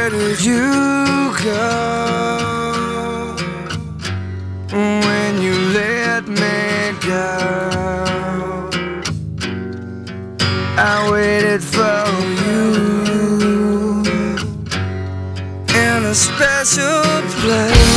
where did you go when you let me go? I waited for you in a special place.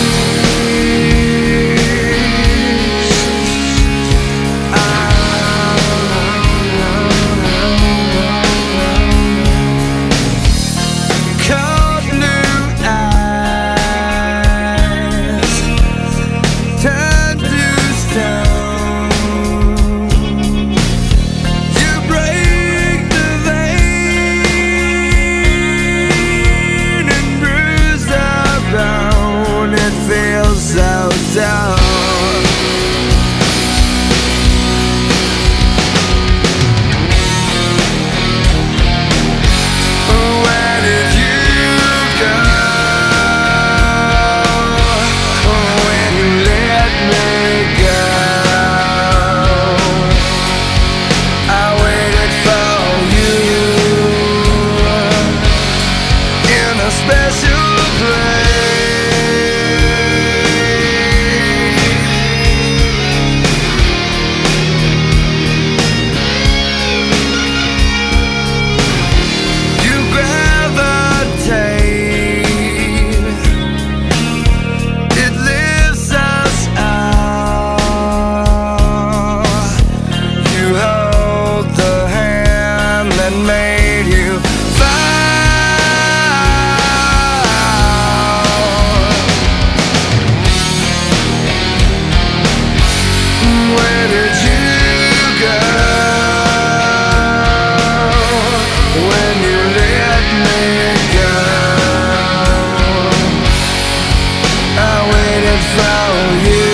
Down. Where did you go when you let me go? I waited for you in a special place. Made you fall. Where did you go when you let me go? I waited for you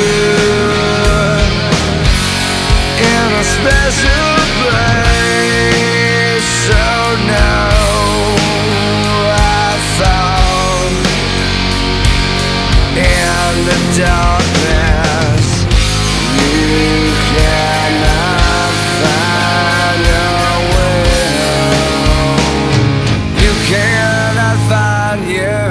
in a special place. So now I found in the darkness you cannot find your way home. You cannot find you.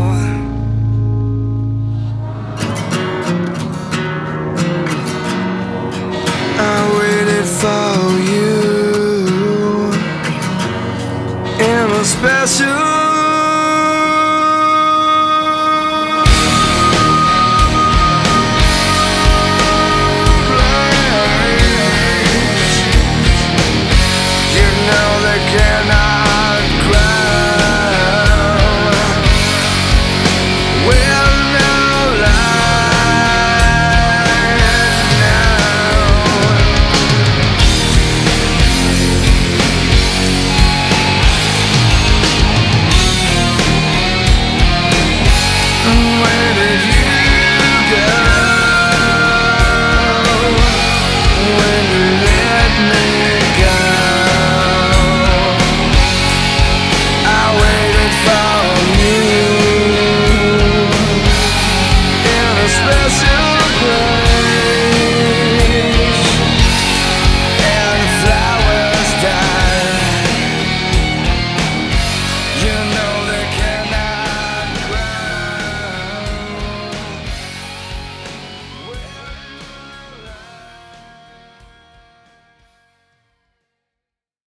I waited for you in a special